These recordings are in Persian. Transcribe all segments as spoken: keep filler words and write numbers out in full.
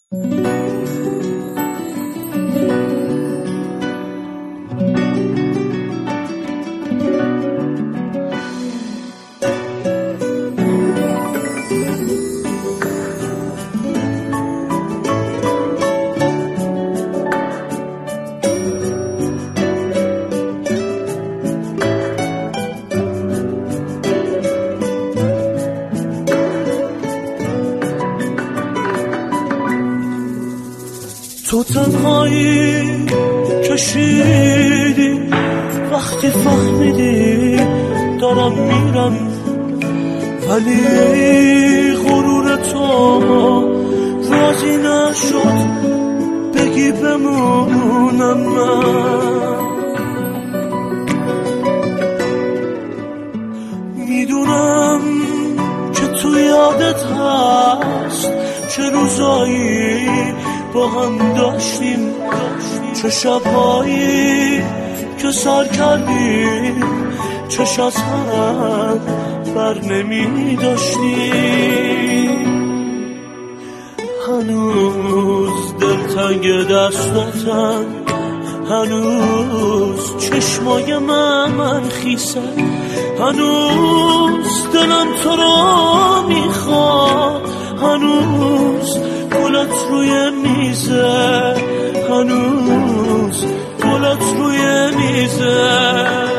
تو تنهایی کشیدی وقتی فهمیدی دارم میرم، ولی غرور تو راضی نشد بگی بمونم من. میدونم که تو یادت هست چه روزایی با هم داشتیم، چه شبهایی که سر کردیم چش از هم بر نمی داشتیم. هنوز دلتنگ دستاتم، هنوز چشمای من خیسه، هنوز دلم تو رو میخواد، هنوز گلت روی میزه، هنوز گلت روی میزه.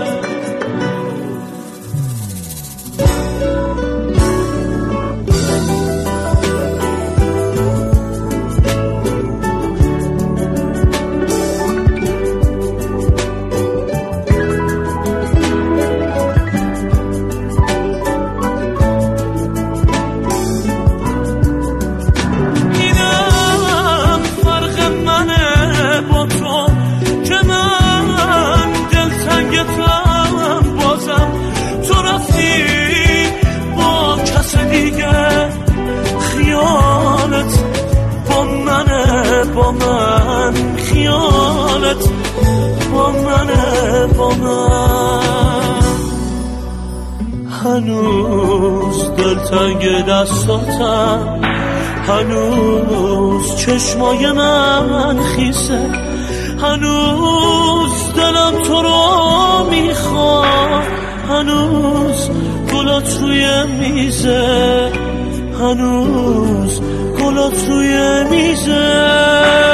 با من خیالت با منه با من. هنوز دلتنگ دستاتم، هنوز چشمای من خیسه، هنوز دلم تو رو میخواد، هنوز گلات روی میزه، هنوز گلات روی میزه.